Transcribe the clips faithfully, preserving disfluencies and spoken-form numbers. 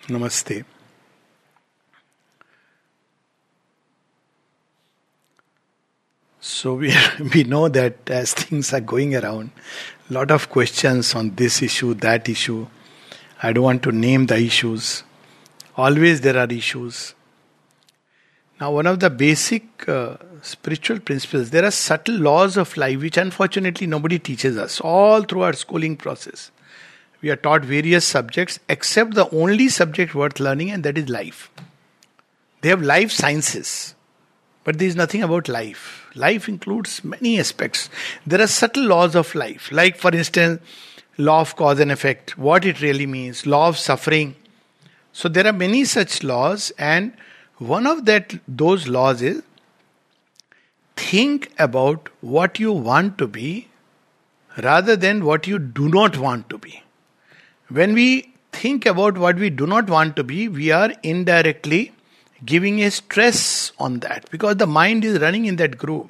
Namaste. So we we know that as things are going around, a lot of questions on this issue, that issue. I don't want to name the issues. Always there are issues. Now, one of the basic uh, spiritual principles, there are subtle laws of life which unfortunately nobody teaches us all through our schooling process. We are taught various subjects except the only subject worth learning, and that is life. They have life sciences, but there is nothing about life. Life includes many aspects. There are subtle laws of life, like for instance, law of cause and effect, what it really means, law of suffering. So there are many such laws, and one of that those laws is think about what you want to be rather than what you do not want to be. When we think about what we do not want to be, we are indirectly giving a stress on that because the mind is running in that groove.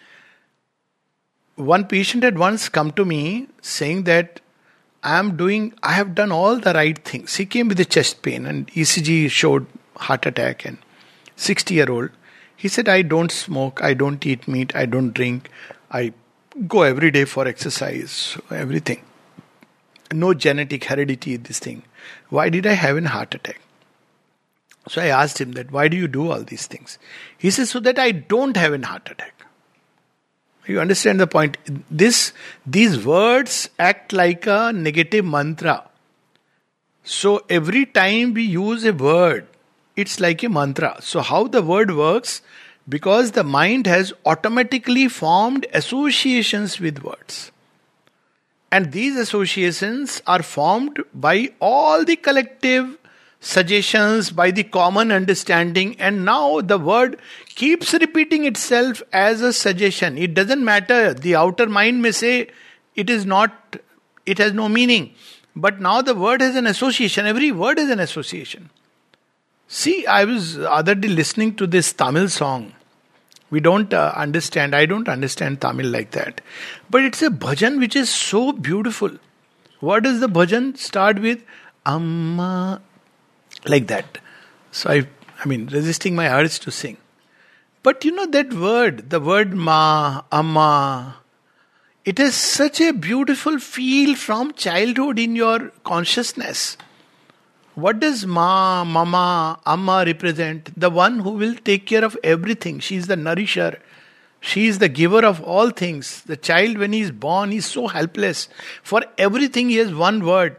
One patient had once come to me saying that I am doing, I have done all the right things. He came with a chest pain and E C G showed heart attack, and sixty year old. He said, I don't smoke, I don't eat meat, I don't drink, I go every day for exercise, everything. No genetic heredity, this thing. Why did I have a heart attack? So I asked him that, why do you do all these things? He says, so that I don't have a heart attack. You understand the point? This, these words act like a negative mantra. So every time we use a word, it's like a mantra. So how the word works? Because the mind has automatically formed associations with words. And these associations are formed by all the collective suggestions, by the common understanding, and now the word keeps repeating itself as a suggestion. It doesn't matter. The outer mind may say it is not, it has no meaning. But now the word has an association. Every word is an association. See, I was other day listening to this Tamil song. We don't uh, understand, I don't understand Tamil like that. But it's a bhajan which is so beautiful. What does the bhajan start with? Amma. Like that. So I, I mean, resisting my urge to sing. But you know that word, the word ma, amma, it has such a beautiful feel from childhood in your consciousness. What does ma, mama, amma represent? The one who will take care of everything. She is the nourisher. She is the giver of all things. The child, when he is born, he is so helpless. For everything he has one word.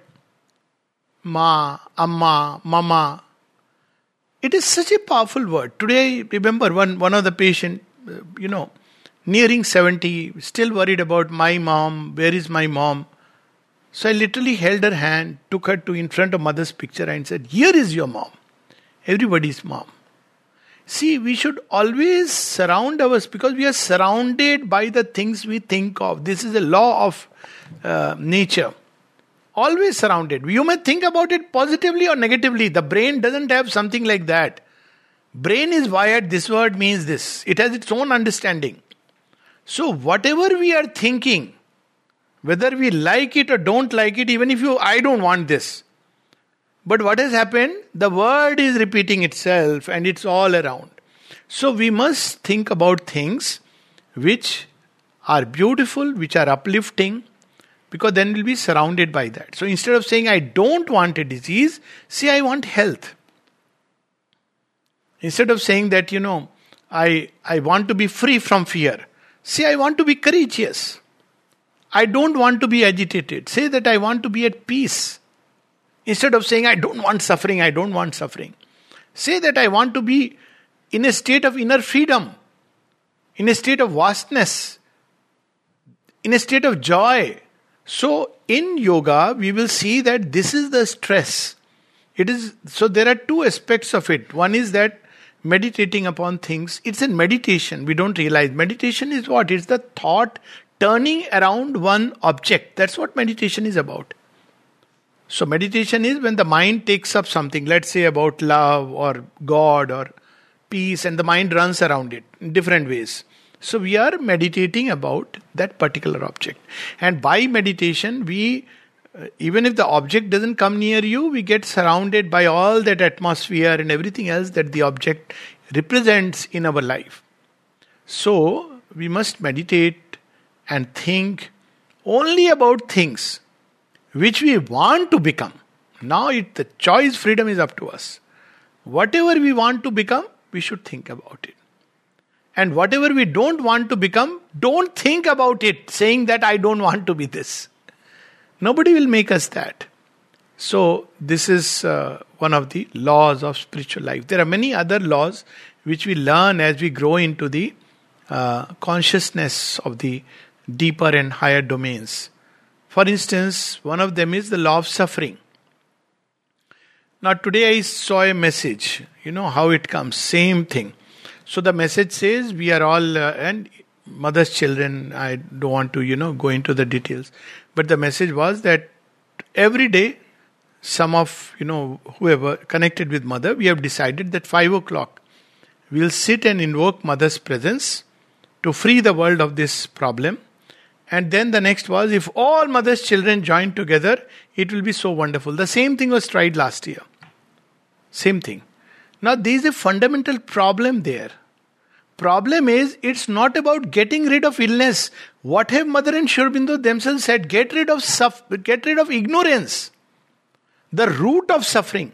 Ma, amma, mama. It is such a powerful word. Today, remember one, one of the patient, uh, you know, nearing seventy, still worried about my mom, where is my mom? So I literally held her hand, took her to in front of mother's picture and said, here is your mom. Everybody's mom. See, we should always surround us because we are surrounded by the things we think of. This is a law of uh, nature. Always surrounded. You may think about it positively or negatively. The brain doesn't have something like that. Brain is wired, this word means this. It has its own understanding. So whatever we are thinking, whether we like it or don't like it, even if you, I don't want this. But what has happened? The word is repeating itself and it's all around. So we must think about things which are beautiful, which are uplifting, because then we'll be surrounded by that. So instead of saying, I don't want a disease, say, I want health. Instead of saying that, you know, I, I want to be free from fear, say, I want to be courageous. I don't want to be agitated. Say that I want to be at peace. Instead of saying, I don't want suffering, I don't want suffering. Say that I want to be in a state of inner freedom, in a state of vastness, in a state of joy. So in yoga, we will see that this is the stress. It is so there are two aspects of it. One is that meditating upon things. It's in meditation. We don't realize. Meditation is what? It's the thought turning around one object. That's what meditation is about. So meditation is when the mind takes up something, let's say about love or God or peace, and the mind runs around it in different ways. So we are meditating about that particular object. And by meditation, we uh, even if the object doesn't come near you, we get surrounded by all that atmosphere and everything else that the object represents in our life. So, we must meditate and think only about things which we want to become. Now, it, the choice freedom is up to us. Whatever we want to become, we should think about it. And whatever we don't want to become, don't think about it, saying that I don't want to be this. Nobody will make us that. So, this is uh, one of the laws of spiritual life. There are many other laws which we learn as we grow into the uh, consciousness of the deeper and higher domains. For instance, one of them is the law of suffering. Now, today I saw a message. You know how it comes. Same thing. So the message says we are all, uh, and mother's children, I don't want to, you know, go into the details. But the message was that every day, some of, you know, whoever connected with mother, we have decided that five o'clock, we'll sit and invoke mother's presence to free the world of this problem. And then the next was, if all mother's children join together, it will be so wonderful. The same thing was tried last year. Same thing. Now, there is a fundamental problem there. Problem is, it's not about getting rid of illness. What have Mother and Sri Aurobindo themselves said? Get rid of suff- get rid of ignorance. The root of suffering.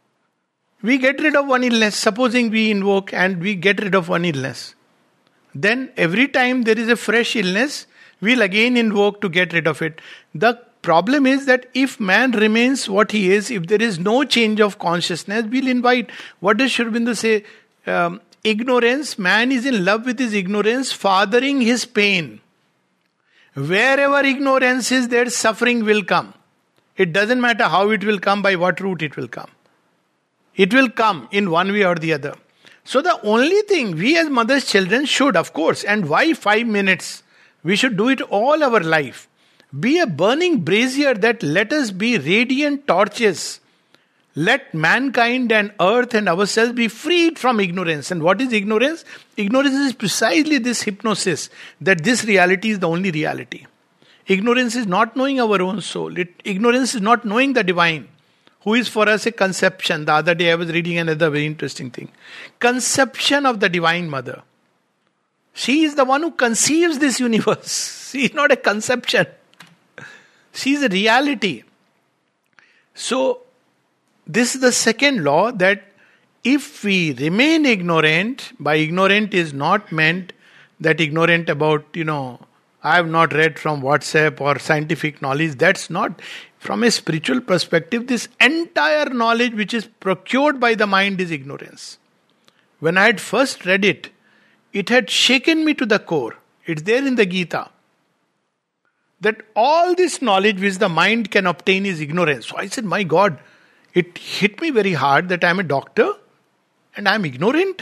We get rid of one illness. Supposing we invoke and we get rid of one illness. Then every time there is a fresh illness, we'll again invoke to get rid of it. The problem is that if man remains what he is, if there is no change of consciousness, we'll invite. What does Sri Aurobindo say? Um, ignorance, man is in love with his ignorance, fathering his pain. Wherever ignorance is, there suffering will come. It doesn't matter how it will come, by what route it will come. It will come in one way or the other. So the only thing we as mother's children should, of course, and why five minutes? We should do it all our life. Be a burning brazier that let us be radiant torches. Let mankind and earth and ourselves be freed from ignorance. And what is ignorance? Ignorance is precisely this hypnosis, that this reality is the only reality. Ignorance is not knowing our own soul. It, ignorance is not knowing the divine, who is for us a conception. The other day I was reading another very interesting thing. Conception of the Divine Mother. She is the one who conceives this universe. She is not a conception. She is a reality. So, this is the second law, that if we remain ignorant, by ignorant is not meant that ignorant about, you know, I have not read from WhatsApp or scientific knowledge. That's not. From a spiritual perspective, this entire knowledge which is procured by the mind is ignorance. When I had first read it, it had shaken me to the core. It's there in the Gita. That all this knowledge which the mind can obtain is ignorance. So I said, my God, it hit me very hard that I'm a doctor and I'm ignorant.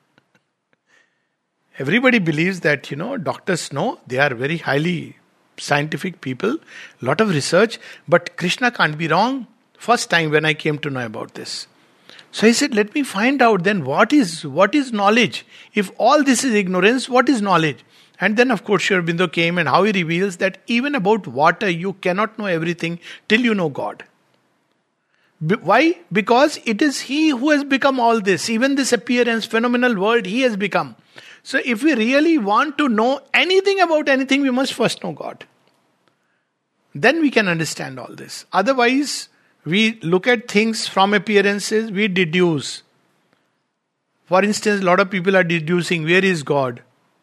Everybody believes that, you know, doctors know, they are very highly scientific people, lot of research, but Krishna can't be wrong. First time when I came to know about this. So I said, let me find out then what is what is knowledge. If all this is ignorance, what is knowledge? And then of course Sri Aurobindo came, and how he reveals that even about water you cannot know everything till you know God. Be- why? Because it is He who has become all this. Even this appearance, phenomenal world, He has become. So if we really want to know anything about anything, we must first know God. Then we can understand all this. Otherwise, we look at things from appearances, we deduce. For instance, a lot of people are deducing, where is God?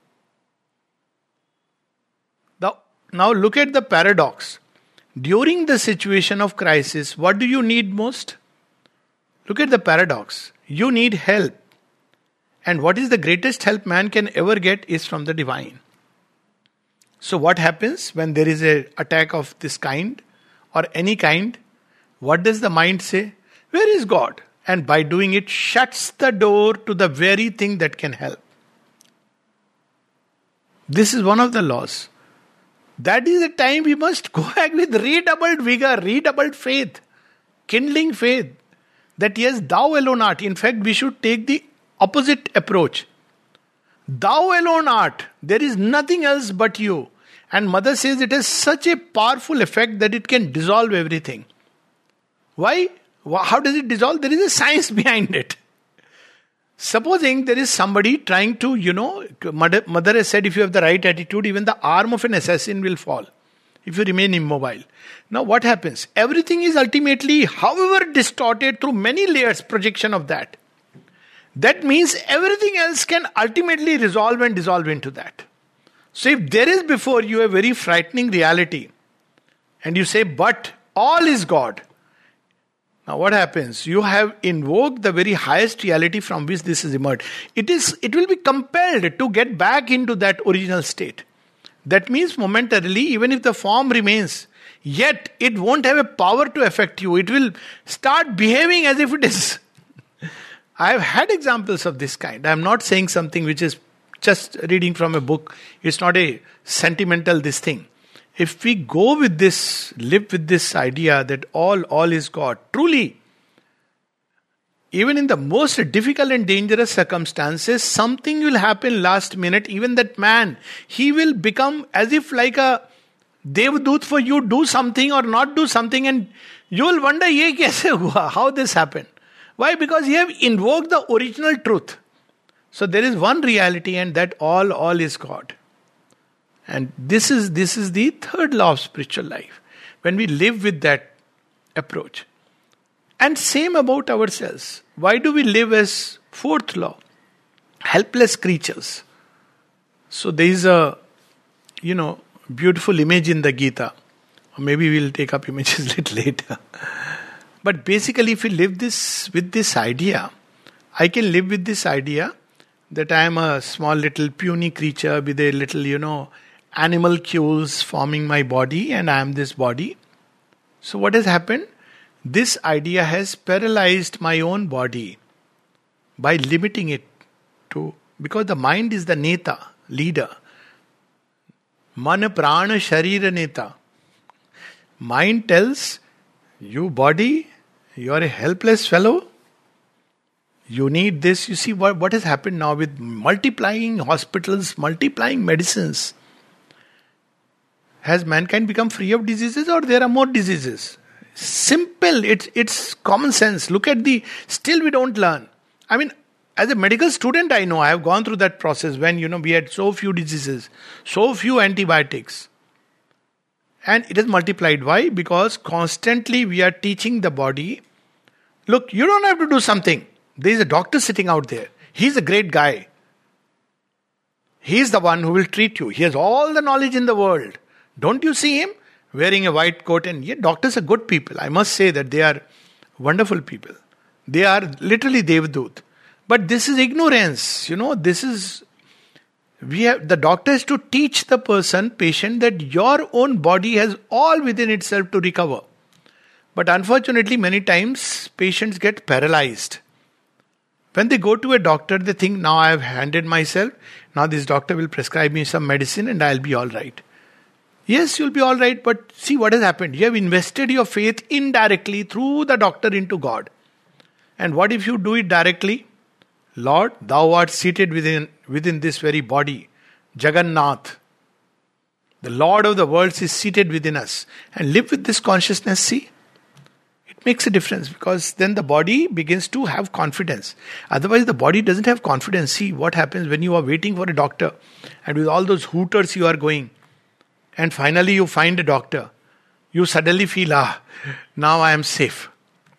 The, now look at the paradox. During the situation of crisis, what do you need most? Look at the paradox. You need help. And what is the greatest help man can ever get is from the divine. So what happens when there is an attack of this kind or any kind? What does the mind say? Where is God? And by doing it, shuts the door to the very thing that can help. This is one of the laws. That is the time we must go back with redoubled vigor, redoubled faith, kindling faith. That yes, thou alone art. In fact, we should take the opposite approach. Thou alone art. There is nothing else but you. And mother says it has such a powerful effect that it can dissolve everything. Why? How does it dissolve? There is a science behind it. Supposing there is somebody trying to, you know, mother, mother has said if you have the right attitude, even the arm of an assassin will fall if you remain immobile. Now what happens? Everything is ultimately, however distorted through many layers, projection of that. That means everything else can ultimately resolve and dissolve into that. So if there is before you a very frightening reality, and you say, but all is God. Now what happens? You have invoked the very highest reality from which this is emerged. It is, it will be compelled to get back into that original state. That means momentarily, even if the form remains, yet it won't have a power to affect you. It will start behaving as if it is. I have had examples of this kind. I am not saying something which is just reading from a book. It's not a sentimental this thing. If we go with this, live with this idea that all, all is God, truly, even in the most difficult and dangerous circumstances, something will happen last minute. Even that man, he will become as if like a Devadut for you, do something or not do something, and you will wonder, ye kaise hua? How this happened? Why? Because you have invoked the original truth. So there is one reality, and that all, all is God. And this is this is the third law of spiritual life. When we live with that approach. And same about ourselves. Why do we live as fourth law? Helpless creatures. So there is a, you know, beautiful image in the Gita. Or maybe we'll take up images a little later. But basically if we live this with this idea, I can live with this idea that I am a small little puny creature with a little, you know, animal cues forming my body, and I am this body. So what has happened? This idea has paralyzed my own body by limiting it to, because the mind is the neta, leader. Man prana sharira neta. Mind tells you, body, you are a helpless fellow. You need this. You see what, what has happened now with multiplying hospitals, multiplying medicines. Has mankind become free of diseases, or there are more diseases? Simple, it's it's common sense. Look at the, still we don't learn. I mean, as a medical student, I know, I have gone through that process when, you know, we had so few diseases, so few antibiotics. And it has multiplied. Why? Because constantly we are teaching the body, look, you don't have to do something. There is a doctor sitting out there. He's a great guy. He's the one who will treat you. He has all the knowledge in the world. Don't you see him? Wearing a white coat, and yet doctors are good people. I must say that they are wonderful people. They are literally Devadut. But this is ignorance. You know, this is, we have, the doctor has to teach the person, patient, that your own body has all within itself to recover. But unfortunately, many times, patients get paralyzed. When they go to a doctor, they think, now I have handed myself, now this doctor will prescribe me some medicine and I'll be all right. Yes, you'll be all right, but see what has happened. You have invested your faith indirectly through the doctor into God. And what if you do it directly? Lord, thou art seated within, within this very body. Jagannath. The Lord of the worlds is seated within us. And live with this consciousness, see? It makes a difference, because then the body begins to have confidence. Otherwise the body doesn't have confidence. See what happens when you are waiting for a doctor, and with all those hooters you are going. And finally you find a doctor. You suddenly feel, ah, now I am safe.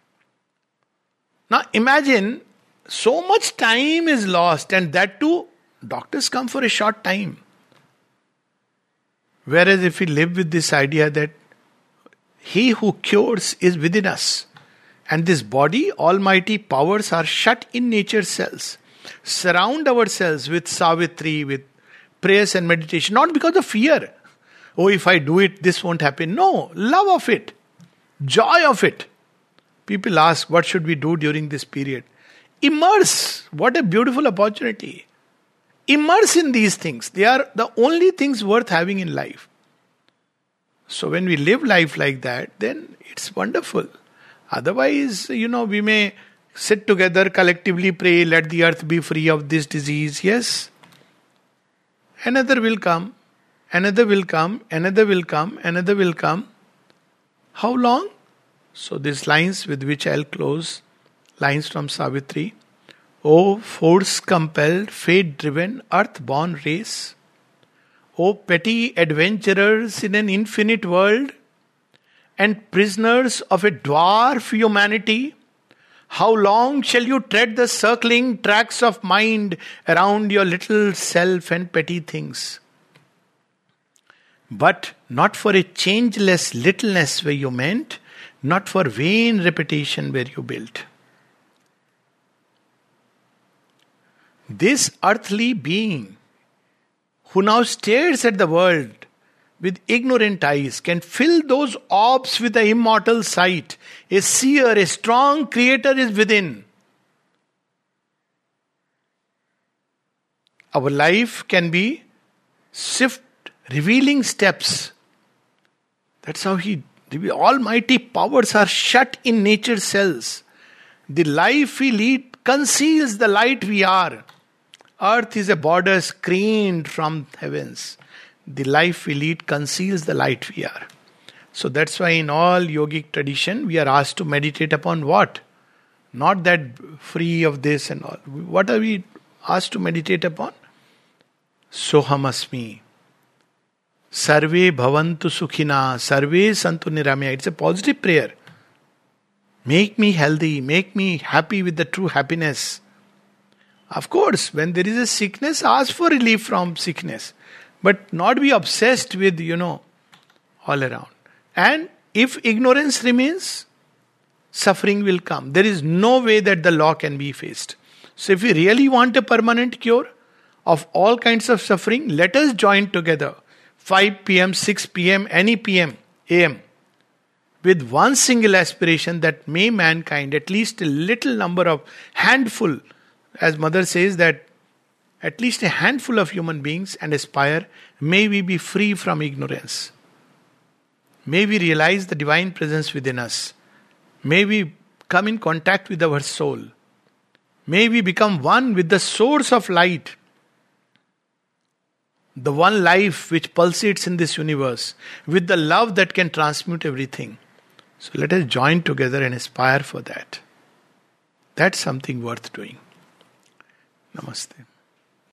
Now imagine, so much time is lost, and that too, doctors come for a short time. Whereas if we live with this idea that He who cures is within us, and this body, almighty powers are shut in nature's cells. Surround ourselves with Savitri, with prayers and meditation, not because of fear. Oh, if I do it, this won't happen. No, love of it, joy of it. People ask, what should we do during this period? Immerse. What a beautiful opportunity. Immerse in these things. They are the only things worth having in life. So when we live life like that, then it's wonderful. Otherwise, you know, we may sit together, collectively pray, let the earth be free of this disease. Yes. Another will come. another will come, another will come, another will come. How long? So these lines with which I'll close, lines from Savitri. O force-compelled, fate-driven, earth-born race, O petty adventurers in an infinite world, and prisoners of a dwarf humanity, how long shall you tread the circling tracks of mind around your little self and petty things? But not for a changeless littleness were you meant, not for vain repetition were you built. This earthly being, who now stares at the world with ignorant eyes, can fill those orbs with the immortal sight. A seer, a strong creator is within. Our life can be swift, revealing steps. That's how he, the almighty powers are shut in nature's cells. The life we lead conceals the light we are. Earth is a border screened from heavens. The life we lead conceals the light we are. So that's why in all yogic tradition we are asked to meditate upon what? Not that free of this and all. What are we asked to meditate upon? Soham asmi. Sarve bhavantu sukhina. Sarve santu niramya. It's a positive prayer. Make me healthy. Make me happy with the true happiness. Of course, when there is a sickness, ask for relief from sickness. But not be obsessed with, you know, all around. And if ignorance remains, suffering will come. There is no way that the law can be faced. So if we really want a permanent cure of all kinds of suffering, let us join together. five p.m., six p.m., any p.m., a m. with one single aspiration that may mankind, at least a little number of handful, as Mother says that at least a handful of human beings and aspire, may we be free from ignorance. May we realize the divine presence within us. May we come in contact with our soul. May we become one with the source of light. The one life which pulsates in this universe, with the love that can transmute everything. So let us join together and aspire for that. That's something worth doing. Namaste.